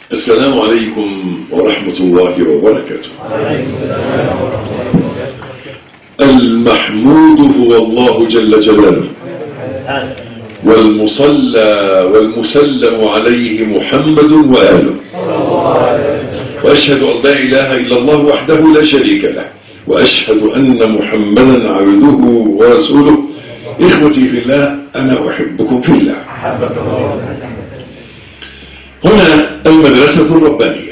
السلام عليكم ورحمة الله وبركاته. المحمود هو الله جل جلاله، والمصلى والمسلم عليه محمد وآله، وأشهد أن لا إله إلا الله وحده لا شريك له، وأشهد أن محمدا عبده ورسوله. إخوتي في الله، أنا أحبكم في الله. هنا المدرسة الربانية،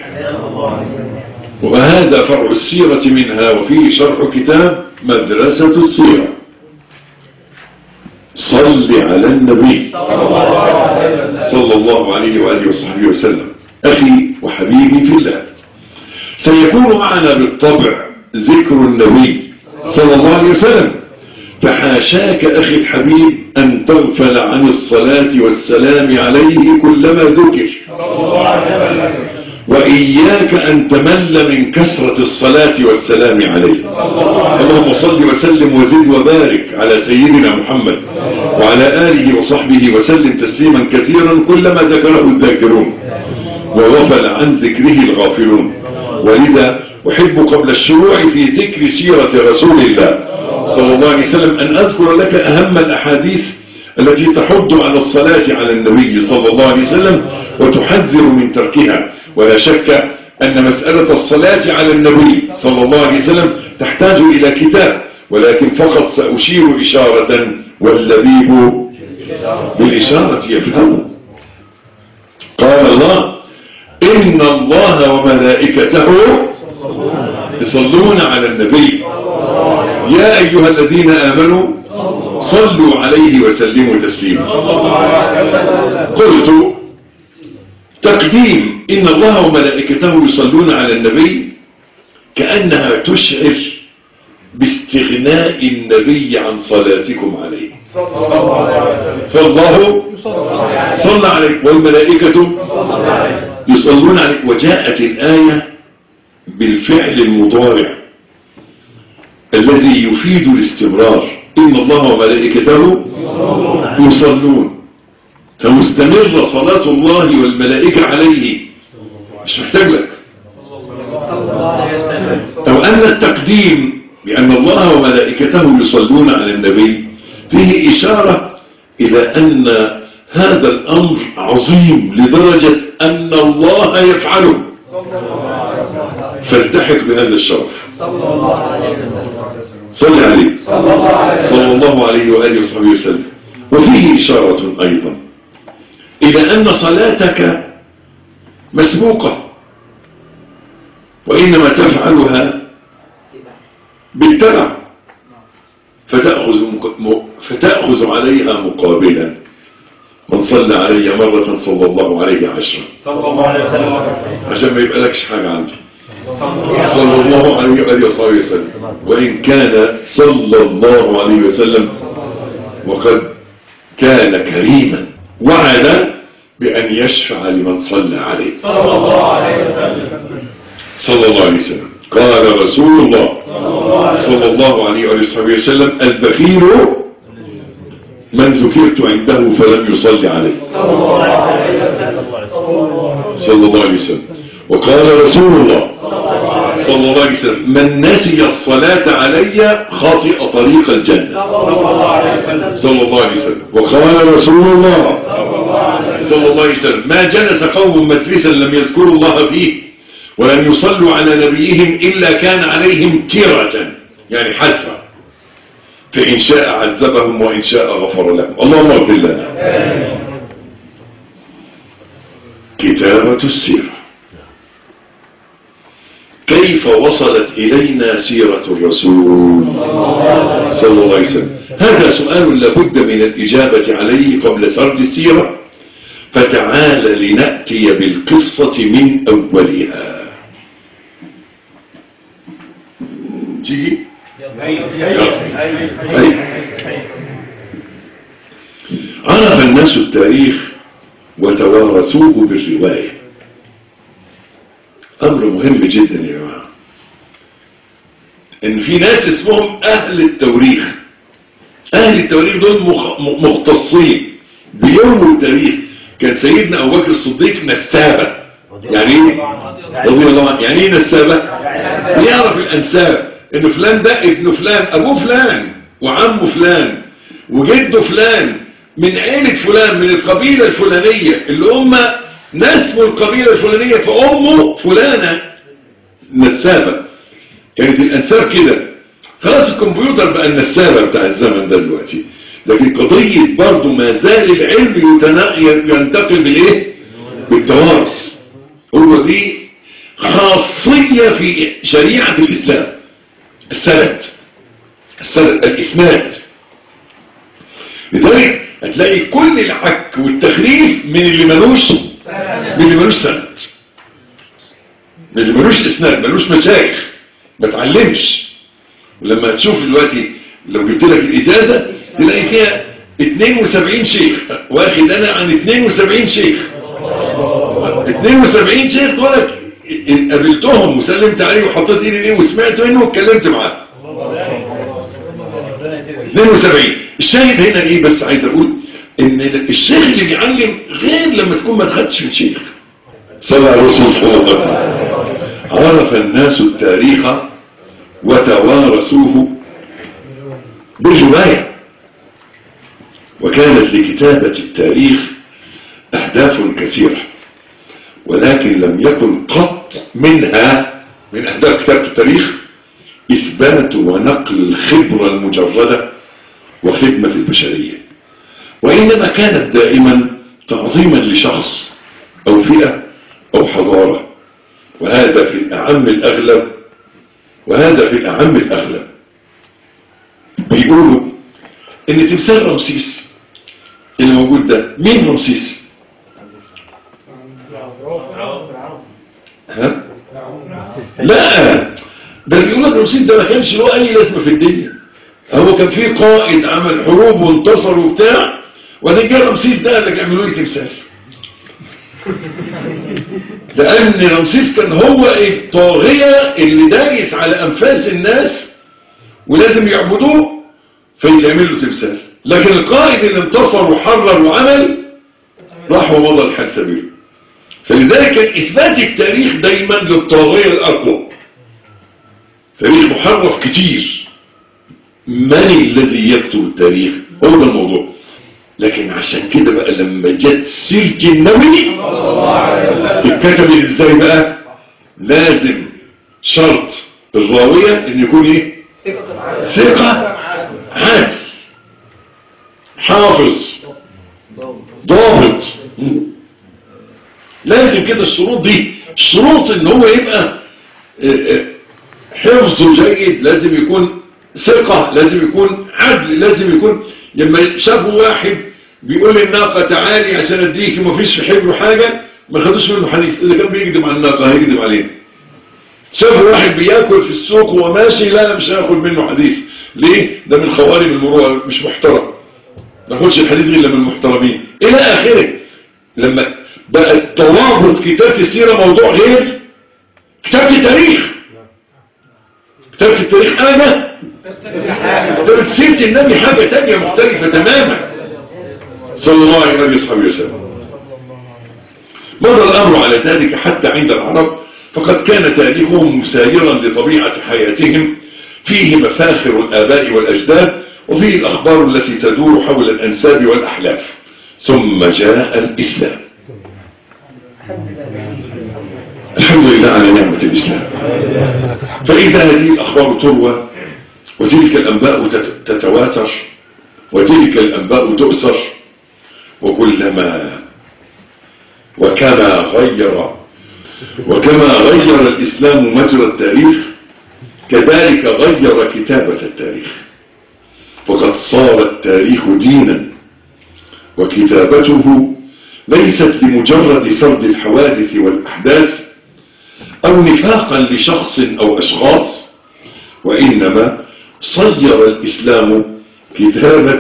وهذا فرع السيرة منها، وفيه شرح كتاب مدرسة السيرة. صل على النبي صلى الله عليه وآله وصحبه وسلم. أخي وحبيبي في الله، سيكون معنا بالطبع ذكر النبي صلى الله عليه وسلم، فحاشاك أخي الحبيب أن تغفل عن الصلاة والسلام عليه كلما ذكر، وإياك أن تمل من كثرة الصلاة والسلام عليه. اللهم صل وسلم وزد وبارك على سيدنا محمد وعلى آله وصحبه وسلم تسليما كثيرا كلما ذكره الذاكرون وغفل عن ذكره الغافلون. ولذا أحب قبل الشروع في ذكر سيرة رسول الله صلى الله عليه وسلم أن أذكر لك أهم الأحاديث التي تحض على الصلاة على النبي صلى الله عليه وسلم وتحذر من تركها. ولا شك أن مسألة الصلاة على النبي صلى الله عليه وسلم تحتاج إلى كتاب، ولكن فقط سأشير إشارة، واللبيب بالإشارة يفهم. قال الله: إن الله وملائكته يصلون على النبي يا أيها الذين آمنوا صلوا عليه وسلموا تسليما. قلت: تقديم إن الله وملائكته يصلون على النبي كأنها تشعر باستغناء النبي عن صلاتكم عليه، فالله صلى عليه والملائكة يصلون عليه. وجاءت الآية بالفعل المضارع الذي يفيد الاستمرار، إن الله وملائكته يصلون، فمستمر صلاة الله والملائكة عليه، مش محتاج لك. أو أن التقديم بأن الله وملائكته يصلون على النبي فيه إشارة إلى أن هذا الأمر عظيم لدرجة أن الله يفعله، فالتحق بهذا الشرف. صلى عليه صلى الله عليه وآله وصحبه وسلم. وفيه إشارة أيضا إلى أن صلاتك مسبوقة، وإنما تفعلها بالتبع، فتأخذ عليها مقابلا. من صلى علي مرة صلى الله عليه 10، عشان ما يبقى لكش حاجة عنده. صلى الله عليه وآله وصحبه وسلم، وإن كان صلى الله عليه وسلم وقد كان كريما وعد بأن يشفع لمن صلى عليه صلى الله عليه وسلم. قال رسول الله صلى الله عليه وآله وسلم: البخيل من ذكرت عنده فلم يصلي عليه صلى الله عليه وسلم. وقال رسول الله صلى الله عليه وسلم: من نسي الصلاة علي خاطئ طريق الجنة صلى الله عليه وسلم. وقال رسول الله صلى الله عليه وسلم: ما جلس قوم مجلسا لم يذكروا الله فيه ولم يصلوا على نبيهم إلا كان عليهم تيرة، يعني حسرة، فإن شاء عذبهم وإن شاء غفر لهم. اللهم اغفر لنا. كتابة السيرة. كيف وصلت إلينا سيرة الرسول صلى الله عليه وسلم؟ هذا سؤال لابد من الإجابة عليه قبل سرد السيرة، فتعال لنأتي بالقصة من أولها. تيجي؟ عرف الناس التاريخ وتوارثوه بالرواية. أمر مهم جدا يا جماعة، إن في ناس اسمهم أهل التوريخ. أهل التوريخ دول مختصين بيوم التاريخ. كان سيدنا أبو بكر الصديق نسابة يعني ايه رضي الله عنه؟ يعني ايه نسابة؟ يعرف الانساب، ان فلان ده ابن فلان، ابوه فلان وعمه فلان وجده فلان من عيلة فلان من القبيلة الفلانية اللي هم ناس من القبيلة الفلانية، فأمه فلانة. نسابة كانت الأنساب كده. خلاص الكمبيوتر بقى النسابة بتاع الزمن ده دلوقتي، لكن قضية برضو ما زال العلم ينتقل بالايه؟ بالتوارث. هو دي خاصية في شريعة الإسلام، السند الإسناد. لذلك هتلاقي كل العك والتخريف من اللي ملوش سند، من اللي ملوش اسناد، ملوش مشايخ، ما تعلمش. ولما تشوف دلوقتي لو جبت لك الإجازة تلاقي فيها 72 شيخ، واخد انا عن 72 شيخ. 72 شيخ دولت قابلتهم وسلمت عليه وحطيت ايدي ليه وسمعت منه واتكلمت معاه. 72. الشاهد هنا ايه؟ بس عايز اقول ان الشيخ اللي بيعلم غير لما تكون ما تخدش من شيخ. صلى على الرسول صلى الله عليه وسلم. عرف الناس التاريخ وتوارثوه بالرواية، وكانت لكتابة التاريخ أهداف كثيرة، ولكن لم يكن قط منها من أهداف كتابة التاريخ إثبات ونقل الخبرة المجردة وخدمة البشرية، وإنما كانت دائما تعظيما لشخص أو فئة أو حضارة، وهذا في الأعم الأغلب. بيقولوا إن تمثال رمسيس اللي موجود ده، مين رمسيس؟ ها؟ لا، ده بيقول لك رمسيس ده ما كانش له أي لازمة في الدنيا. هو كان فيه قائد عمل حروب وانتصر وبتاع، وبعدين جه رمسيس ده اللي يعملوا لي تمثال. لأن رمسيس كان هو الطاغية اللي دايس على أنفاس الناس ولازم يعبدوه فيعمل له تمثال. لكن القائد اللي انتصر وحرر وعمل راح ومضى الحال سبيله. فلذلك كان إثبات التاريخ دايما للطاغية الأقوى. تاريخ محرف كتير، من الذي يكتب التاريخ؟ هو ده الموضوع. لكن عشان كده بقى لما جت سيرة النبي اتكتبت ازاي بقى؟ لازم شرط الراوية ان يكون ايه؟ ثقة عادل حافظ ضابط. لازم كده الشروط دي، الشروط ان هو يبقى حفظه جيد، لازم يكون ثقة، لازم يكون عدل، لازم يكون لما شافوا واحد بيقول الناقة تعالي عشان اديك وما فيش في حبره حاجة ما خدوش منه حديث. اللي كان بيكذب على الناقة هيكذب عليه. شافوا واحد بياكل في السوق وهو ماشي، لا انا مش هاخد منه حديث. ليه؟ ده من خوارم المروءة، مش محترم، ما ناخدش الحديث غير من المحترمين الى اخره. لما بقى التوابط كتابة السيرة موضوع غير كتابة التاريخ. كتابة التاريخ انا كتابة سيرة النبي حاجة تانية مختلفة تماما صلى الله عليه وسلم. مضى الامر على ذلك حتى عند العرب، فقد كان تاريخهم مسايرا لطبيعة حياتهم، فيه مفاخر الآباء والأجداد، وفيه الأخبار التي تدور حول الأنساب والأحلاف. ثم جاء الإسلام. الحمد لله على نعمة الإسلام. فإذا هذه الأخبار تروى وتلك الأنباء تتواتر وتلك الأنباء تؤثر، وكما غير الإسلام مجرى التاريخ كذلك غير كتابة التاريخ. وقد صار التاريخ دينا، وكتابته ليست بمجرد سرد الحوادث والأحداث أو نفاقا لشخص أو أشخاص، وإنما صير الإسلام كتابة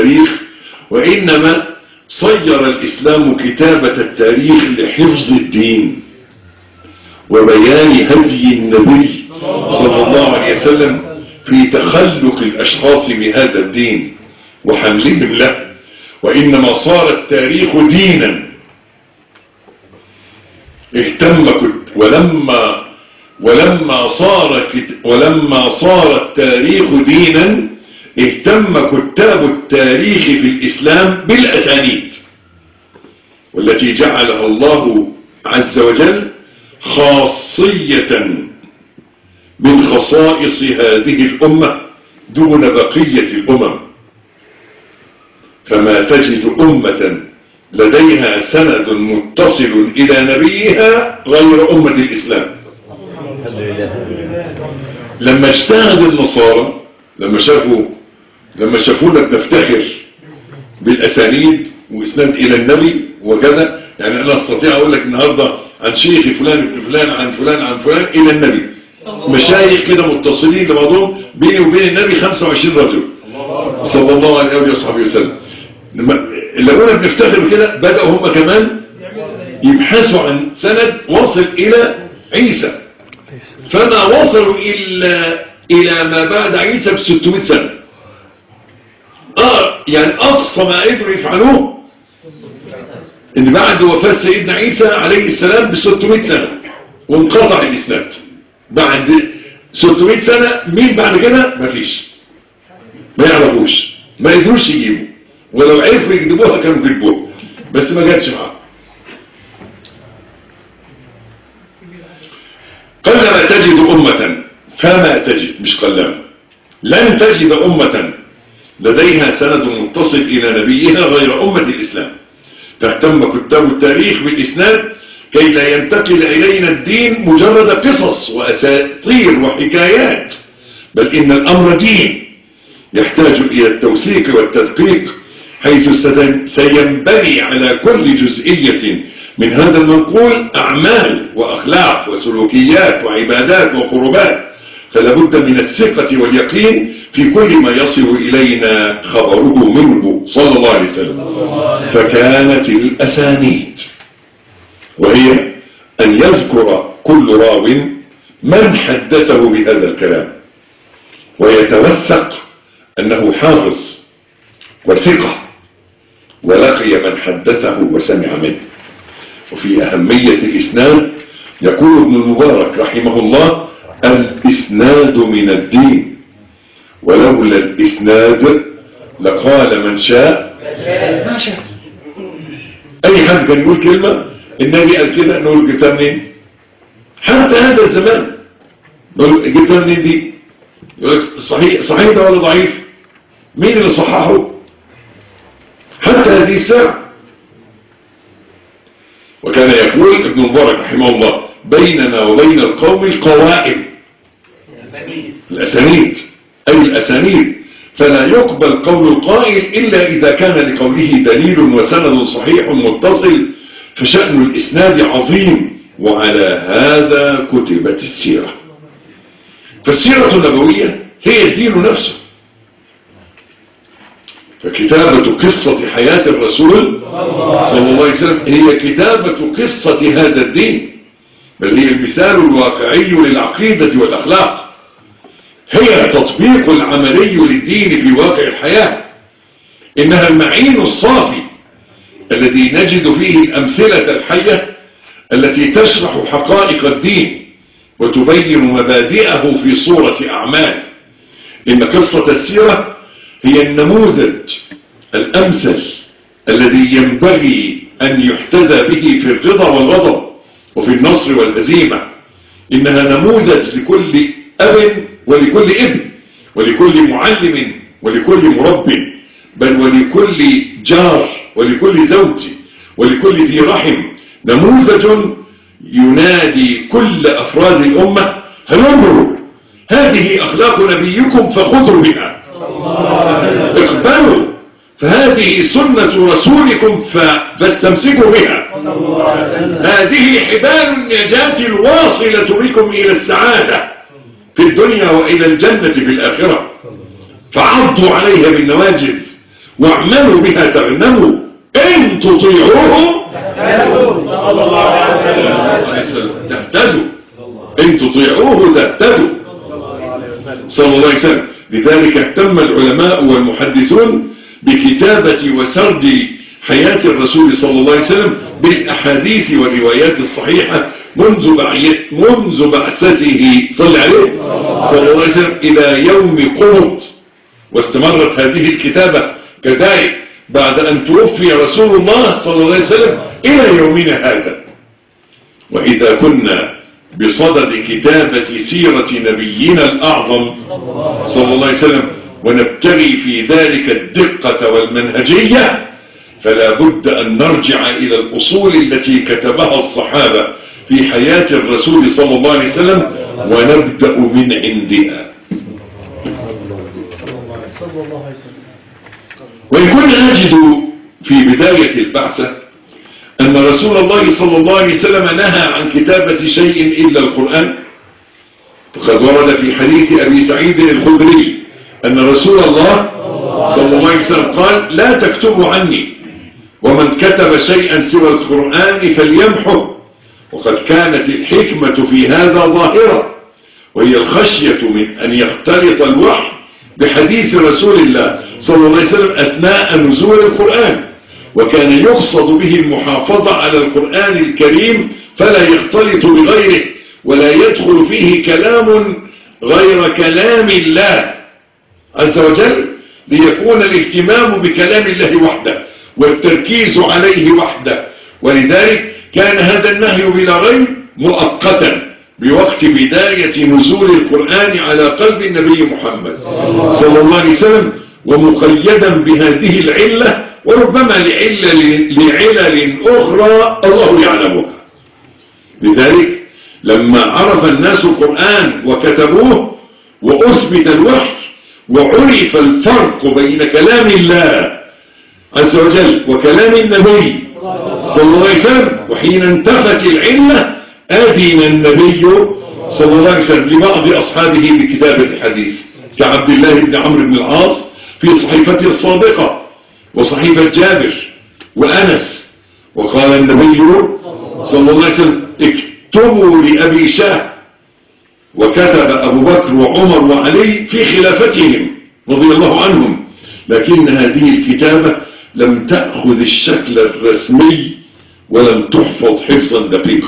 التاريخ لحفظ الدين وبيان هدي النبي صلى الله عليه وسلم في تخلق الأشخاص بهذا الدين وحملهم له. وإنما صار التاريخ دينا ولما صار التاريخ دينا اهتم كتاب التاريخ في الإسلام بالأسانيد، والتي جعلها الله عز وجل خاصية من خصائص هذه الأمة دون بقية الأمم. فما تجد أمة لديها سند متصل إلى نبيها غير أمة الإسلام. لما اجتهد النصارى لما شافونا بنفتخر بالأسانيد وإسناد إلى النبي وكذا، يعني أنا أستطيع أقول لك النهاردة عن شيخ فلان ابن فلان عن فلان عن فلان إلى النبي، مشايخ كده متصلين لبعضهم، بيني وبين النبي 25 رجل صلى الله عليه وصحبه وسلم. لما قلنا بنفتخر بكده بدأوا هم كمان يبحثوا عن سند واصل إلى عيسى، فما وصلوا إلى ما بعد عيسى ب600 سنة. يعني أقصى ما قدروا يفعلوه إن بعد وفاة سيدنا عيسى عليه السلام ب600 سنة وانقطع الإسناد. بعد 600 سنة مين بعد كده؟ مفيش، ما يعرفوش، ما يقدروش يجيبوا، ولو عرفوا يكذبوها كانوا يكذبوها، بس ما جاتش معاهم. قلما تجد أمة، فما تجد مش قلما، لن تجد أمة لديها سند متصل إلى نبيها غير أمة الإسلام. فاهتم كتاب التاريخ بالإسناد كي لا ينتقل إلينا الدين مجرد قصص وأساطير وحكايات، بل إن الأمر دين يحتاج إلى التوثيق والتدقيق، حيث سينبني على كل جزئية من هذا المنقول أعمال وأخلاق وسلوكيات وعبادات وقربات، فلا بد من الثقة واليقين في كل ما يصل إلينا خبره منه صلى الله عليه وسلم. فكانت الأسانيد وهي أن يذكر كل راو من حدثه بهذا الكلام ويتوثق أنه حافظ وثقة ولقي من حدثه وسمع منه. وفي أهمية الإسناد يقول ابن المبارك رحمه الله: الإسناد من الدين، ولولا الإسناد لقال من شاء ما شاء. أي حد كان يقول كلمة النبي قال كده نقول جبتها منين؟ حتى هذا الزمان نقول جبتها منين دي؟ يقول لك صحيح ده ولا ضعيف؟ مين اللي صححه؟ حتى هذه الساعة. وكان يقول ابن مبارك رحمه الله: بيننا وبين القوم القوائم، الأسانيد، أي الأسانيد، فلا يقبل قول القائل إلا إذا كان لقوله دليل وسند صحيح متصل، فشأن الإسناد عظيم، وعلى هذا كتبت السيرة. فالسيرة النبوية هي الدين نفسه، فكتابة قصة حياة الرسول صلى الله عليه وسلم هي كتابة قصة هذا الدين، بل هي المثال الواقعي للعقيدة والأخلاق، هي التطبيق العملي للدين في واقع الحياة. إنها المعين الصافي الذي نجد فيه الأمثلة الحية التي تشرح حقائق الدين وتبين مبادئه في صورة أعمال. إن قصة السيرة هي النموذج الأمثل الذي ينبغي أن يحتذى به في الرضا والغضب وفي النصر والهزيمة. إنها نموذج لكل أب ولكل ابن ولكل معلم ولكل مرب، بل ولكل جار ولكل زوج ولكل ذي رحم. نموذج ينادي كل أفراد الأمة: هلموا، هذه أخلاق نبيكم فخذوا بها، اقبلوا، فهذه سنة رسولكم فاستمسكوا بها، هذه حبال النجاة الواصلة بكم إلى السعادة في الدنيا وإلى الجنة في الآخرة، فعضوا عليها بالنواجذ واعملوا بها تغنموا، إن تطيعوه تهتدوا، إن تطيعوه تهتدوا صلى الله عليه وسلم. لذلك اهتم العلماء والمحدثون بكتابة وسرد حياة الرسول صلى الله عليه وسلم بالأحاديث والروايات الصحيحة منذ بعثته صلى الله عليه وسلم إلى يوم قمت. واستمرت هذه الكتابة كذلك بعد أن توفي رسول الله صلى الله عليه وسلم إلى يومنا هذا. وإذا كنا بصدد كتابة سيرة نبينا الأعظم صلى الله عليه وسلم ونبتغي في ذلك الدقة والمنهجية، فلا بد أن نرجع إلى الأصول التي كتبها الصحابة في حياة الرسول صلى الله عليه وسلم ونبدأ من عندها. وإن كنا نجد في بداية البعثة أن رسول الله صلى الله عليه وسلم نهى عن كتابة شيء إلا القرآن، فقد ورد في حديث أبي سعيد الخدري أن رسول الله صلى الله عليه وسلم قال: لا تكتبوا عني، ومن كتب شيئا سوى القرآن فليمحه. وقد كانت الحكمة في هذا ظاهرة، وهي الخشية من أن يختلط الوحي بحديث رسول الله صلى الله عليه وسلم أثناء نزول القرآن، وكان يقصد به المحافظة على القرآن الكريم فلا يختلط بغيره ولا يدخل فيه كلام غير كلام الله عز وجل، ليكون الاهتمام بكلام الله وحده والتركيز عليه وحده. ولذلك كان هذا النهي بلا ريب مؤقتا بوقت بداية نزول القرآن على قلب النبي محمد صلى الله عليه وسلم، ومقيدا بهذه العلة، وربما لعلل أخرى الله يعلمها. لذلك لما عرف الناس القرآن وكتبوه وأثبت الوحي وعرف الفرق بين كلام الله عز وجل وكلام النبي صلى الله عليه وسلم، وحين انتفت العلة أذن النبي صلى الله عليه وسلم لبعض أصحابه بكتابة الحديث كعبد الله بن عمرو بن العاص في صحيفته الصادقة وصحيفة جابر وأنس. وقال النبي صلى الله عليه وسلم: اكتبوا لأبي شاه. وكتب أبو بكر وعمر وعلي في خلافتهم رضي الله عنهم، لكن هذه الكتابة لم تأخذ الشكل الرسمي ولم تحفظ حفظا دقيقا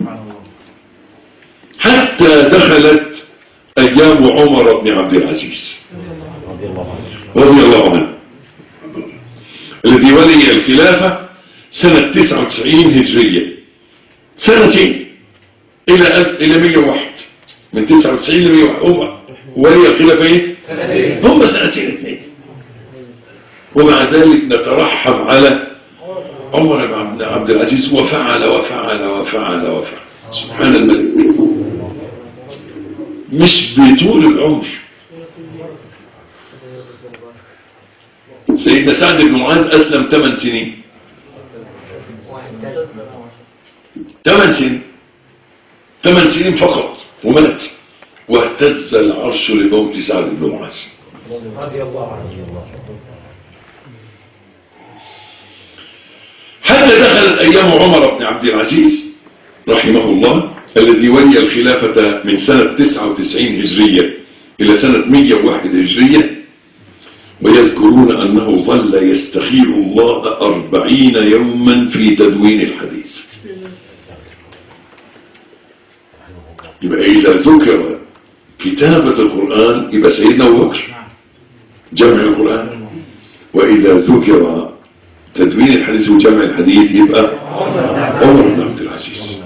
حتى دخلت أيام عمر بن عبد العزيز رضي الله عنه، الذي ولي الخلافة سنة 99 هجرية، سنتين إلى 101، من 99 ل 101 ولي الخلافة هم سنتين اثنين. ومع ذلك نترحم على عمر بن عبد العزيز، وفعل وفعل وفعل وفعل. سبحان الملك، مش بطول العمر. سيدنا سعد بن معاذ أسلم 8 سنين، 8 سنين فقط ومات، واهتز العرش لموت سعد بن معاذ رضي الله عنه. حتى دخلت أيام عمر بن عبد العزيز رحمه الله الذي ولي الخلافة من سنة 99 هجرية إلى سنة 101 هجرية، ويذكرون أنه ظل يستخير الله 40 يوما في تدوين الحديث. يبقى إذا ذكر كتابة القرآن يبقى سيدنا أبو بكر جمع القرآن، وإذا ذكر تدوين الحديث وجمع الحديث يبقى عمر بن عبد العزيز.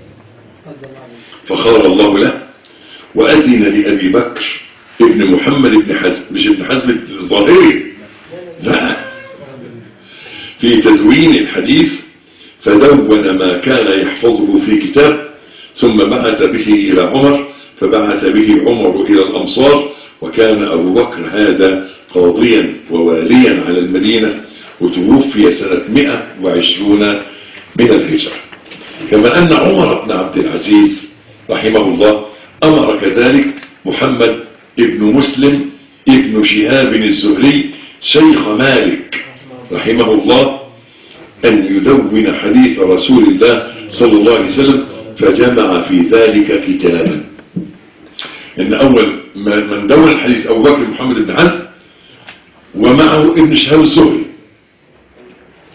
فخار الله له وأذن لأبي بكر ابن محمد بن حزم، مش ابن حزم الظاهري، لا، في تدوين الحديث، فدون ما كان يحفظه في كتاب، ثم بعث به إلى عمر، فبعث به عمر إلى الأمصار، وكان أبو بكر هذا قاضيا وواليا على المدينة، وتوفي سنة 120 من الهجرة. كما أن عمر بن عبد العزيز رحمه الله أمر كذلك محمد ابن مسلم ابن شهاب الزهري شيخ مالك رحمه الله أن يدون حديث رسول الله صلى الله عليه وسلم، فجمع في ذلك كتابا. إن أول من دون الحديث أبو بكر محمد بن حزم، ومعه ابن شهاب الزهري.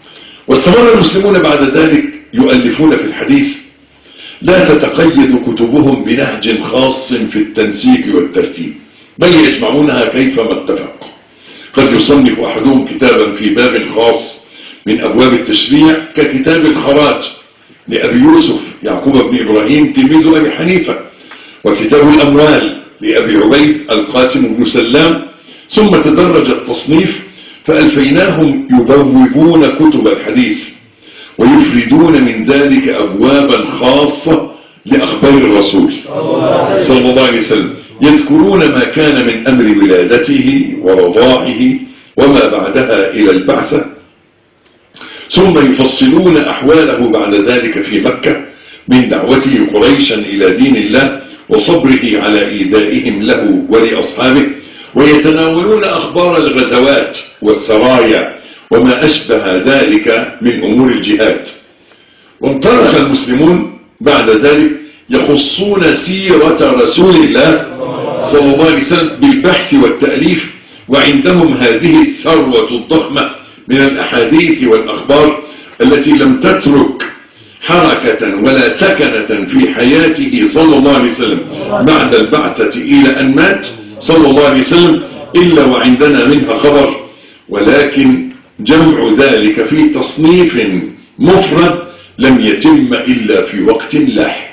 واستمر المسلمون بعد ذلك يؤلفون في الحديث، لا تتقيد كتبهم بنهج خاص في التنسيق والترتيب، بل يجمعونها كيفما اتفق. قد يصنف أحدهم كتابا في باب خاص من أبواب التشريع ككتاب الخراج لأبي يوسف يعقوب بن إبراهيم تلميذ أبي حنيفة، وكتاب الأموال لأبي عبيد القاسم بن سلام، ثم تدرج التصنيف فألفيناهم يبوبون كتب الحديث ويفردون من ذلك أبوابا خاصة لأخبار الرسول صلى الله عليه وسلم، يذكرون ما كان من أمر ولادته ورضاعه وما بعدها إلى البعثة، ثم يفصلون أحواله بعد ذلك في مكة من دعوته قريشا إلى دين الله وصبره على إيذائهم له ولأصحابه، ويتناولون أخبار الغزوات والسرايا وما أشبه ذلك من أمور الجهاد. وانطلق المسلمون بعد ذلك يخصون سيرة رسول الله صلى الله عليه وسلم بالبحث والتأليف، وعندهم هذه الثروة الضخمة من الأحاديث والأخبار التي لم تترك حركة ولا سكنة في حياته صلى الله عليه وسلم بعد البعثة إلى أن مات صلى الله عليه وسلم إلا وعندنا منها خبر، ولكن جمع ذلك في تصنيف مفرد لم يتم إلا في وقت لاحق.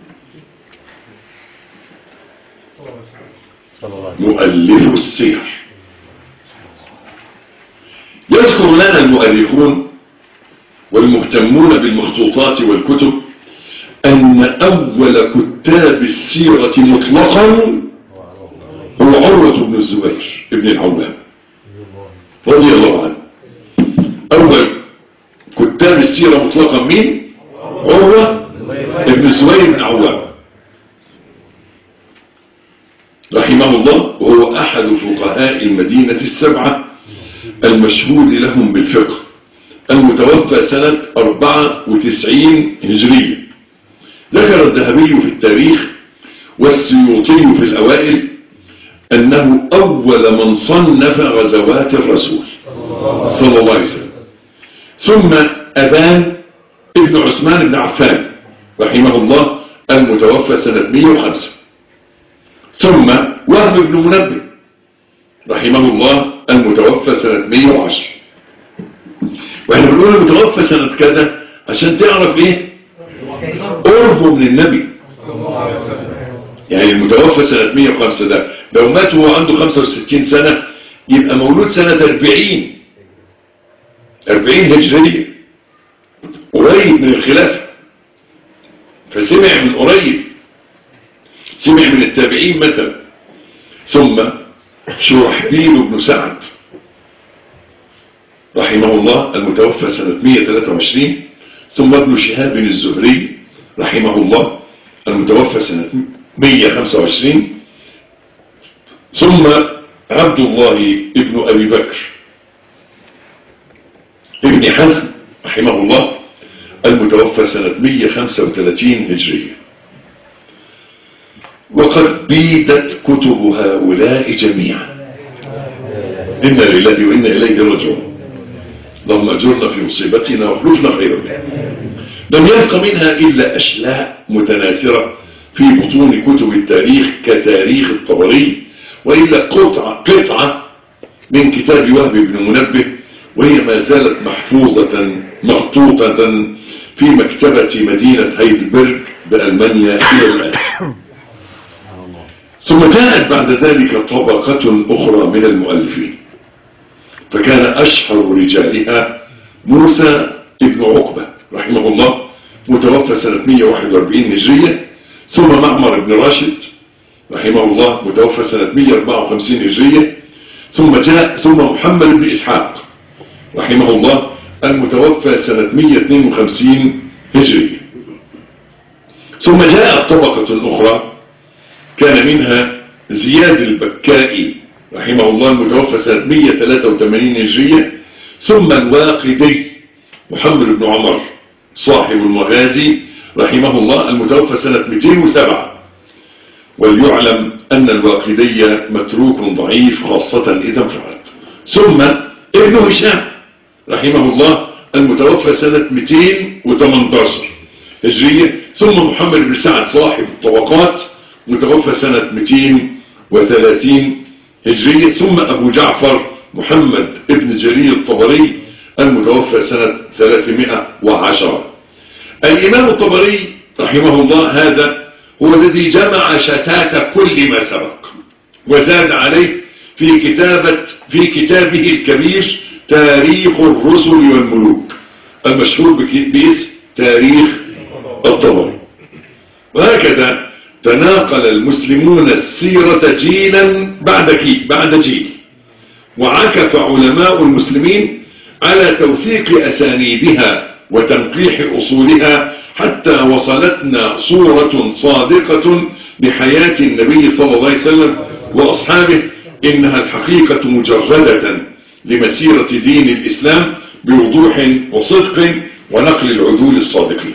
مؤلف السير. يذكر لنا المؤرخون والمهتمون بالمخطوطات والكتب أن أول كتاب السيرة مطلقا هو عروة بن الزبير ابن العوام رضي الله عنه. أول كتاب السيرة مطلقا مين؟ عروة ابن الزبير بن العوام رحمه الله، وهو أحد فقهاء المدينة السبعة المشهود لهم بالفقه، المتوفى سنة 94 هجرية. ذكر الذهبي في التاريخ والسيوطي في الأوائل أنه أول من صنف غزوات الرسول صلى الله عليه وسلم. ثم أبان ابن عثمان بن عفان رحمه الله المتوفى سنة 105. ثم وهب بن منبه رحمه الله المتوفى سنة 110. واحنا بنقول المتوفى سنة كذا عشان تعرف ايه قربه من النبي. يعني المتوفى سنة 105 ده لو مات وهو عنده 65 سنة يبقى مولود سنة 40 هجرية، قريب من الخلافة، فسمع من قريب، سمع من التابعين مثلا. ثم شرحبيل بن سعد رحمه الله المتوفى سنة 123. ثم ابن شهاب الزهري رحمه الله المتوفى سنة 125. ثم عبد الله ابن أبي بكر ابن حزم رحمه الله المتوفى سنة 135 هجرية. وقد بيدت كتب هؤلاء جميعا. إنا لله وإنا إليه راجعون. اللهم أجرنا في مصيبتنا واخلفنا خيرا منها. لم يبق منها إلا أشلاء متناثرة في بطون كتب التاريخ كتاريخ الطبري، وإلا قطعة من كتاب وهب بن منبه، وهي ما زالت محفوظة مخطوطة في مكتبة مدينة هايدلبرغ بألمانيا إلى الآن. ثم جاءت بعد ذلك طبقة أخرى من المؤلفين، فكان أشهر رجالها موسى ابن عقبة رحمه الله متوفى سنة 141 هجرية. ثم معمر بن راشد رحمه الله متوفى سنة 154 هجرية. ثم محمد بن إسحاق رحمه الله المتوفى سنة 152 هجرية. ثم جاءت طبقة أخرى كان منها زياد البكائي رحمه الله المتوفى سنة 183 هجرية. ثم الواقدي محمد بن عمر صاحب المغازي رحمه الله المتوفى سنة 207. وليعلم أن الواقدي متروك ضعيف خاصة إذا انفرد. ثم ابن هشام رحمه الله المتوفى سنة 218 هجرية. ثم محمد بن سعد صاحب الطبقات متوفى سنة 230 هجرية. ثم أبو جعفر محمد ابن جرير الطبري المتوفى سنة 310. الإمام الطبري رحمه الله هذا هو الذي جمع شتات كل ما سبق وزاد عليه في كتابه الكبير تاريخ الرسل والملوك المشهور باسم تاريخ الطبري. وهكذا تناقل المسلمون السيرة جيلا بعد جيل، وعكف علماء المسلمين على توثيق أسانيدها وتنقيح أصولها حتى وصلتنا صورة صادقة بحياة النبي صلى الله عليه وسلم وأصحابه، إنها الحقيقة مجردة لمسيرة دين الإسلام بوضوح وصدق ونقل العدول الصادقين.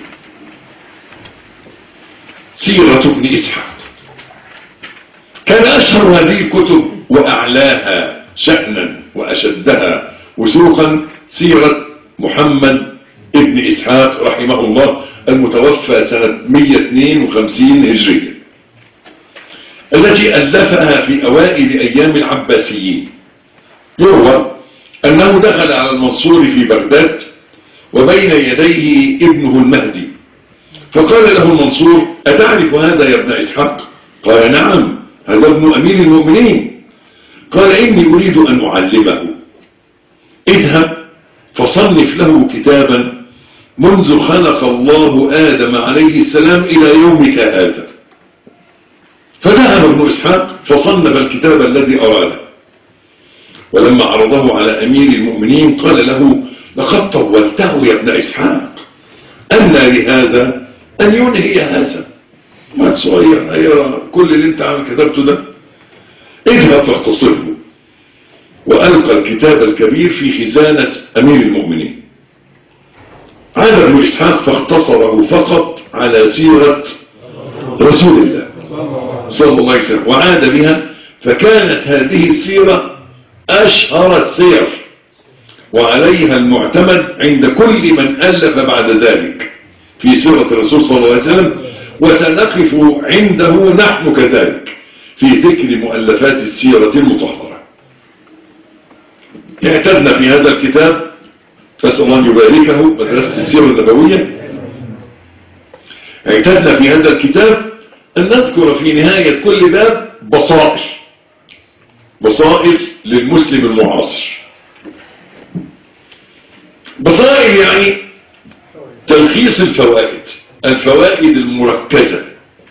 سيرة ابن إسحاق كان أشهر هذه الكتب وأعلاها شأنا وأشدها وثوقا سيرة محمد ابن إسحاق رحمه الله المتوفى سنة 152 هجرية، التي ألفها في أوائل أيام العباسيين. يروى أنه دخل على المنصور في بغداد وبين يديه ابنه المهدي، فقال له المنصور: أتعرف هذا يا ابن إسحاق؟ قال: نعم، هذا ابن أمير المؤمنين. قال: إني أريد أن أعلمه، اذهب فصنف له كتابا منذ خلق الله آدم عليه السلام إلى يومك هذا. فذهب ابن إسحاق فصنف الكتاب الذي أراده، ولما عرضه على أمير المؤمنين قال له: لقد طولته يا ابن إسحاق، أن لهذا أن ينهي هذا، ما صغير أيضا كل اللي انت عم كتبته ده، اذهب فاختصره. وألقى الكتاب الكبير في خزانة أمير المؤمنين. عاد ابن إسحاق فاختصره فقط على سيرة رسول الله صلى الله عليه وسلم وعاد بها، فكانت هذه السيرة أشهر السير وعليها المعتمد عند كل من ألف بعد ذلك في سيرة الرسول صلى الله عليه وسلم. وسنقف عنده نحن كذلك في ذكر مؤلفات السيرة المطهرة. اعتدنا في هذا الكتاب، فأسأل الله أن يباركه مدرسة السيرة النبوية، اعتدنا في هذا الكتاب أن نذكر في نهاية كل باب بصائر للمسلم المعاصر. بصائر يعني تلخيص الفوائد المركزة.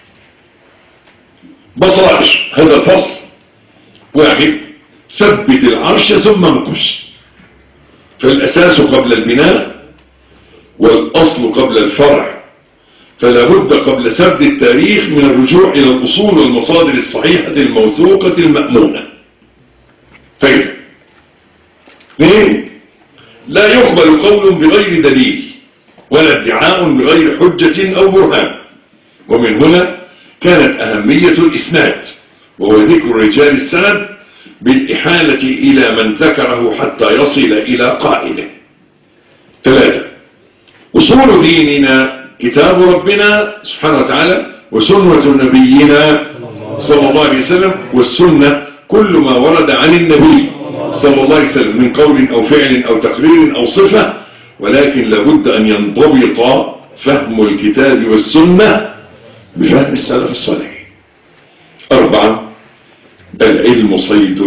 بصائر هذا الفصل: واحد، ثبت العرش ثم انقش، فالأساس قبل البناء والأصل قبل الفرع، فلا بد قبل سرد التاريخ من الرجوع إلى الأصول والمصادر الصحيحة الموثوقة المأمونة. فإذا اثنين، لا يقبل قول بغير دليل ولا ادعاء بغير حجة أو برهان. ومن هنا كانت أهمية الإسناد، وهو ذكر رجال السند بالإحالة إلى من ذكره حتى يصل إلى قائله. ثلاثة، أصول ديننا كتاب ربنا سبحانه وتعالى وسنة نبينا صلى الله عليه وسلم، والسنة كل ما ورد عن النبي صلى الله عليه وسلم من قول أو فعل أو تقرير أو صفة، ولكن لابد أن ينضبط فهم الكتاب والسنة بفهم السلف الصالح. أربعة، العلم صيد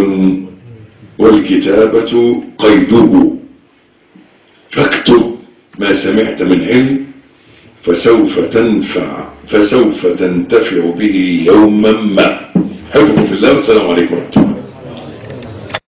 والكتابة قيده، فاكتب ما سمعت من علم فسوف تنتفع به يوما ما. حبكم في الله، والسلام عليكم ورحمة الله.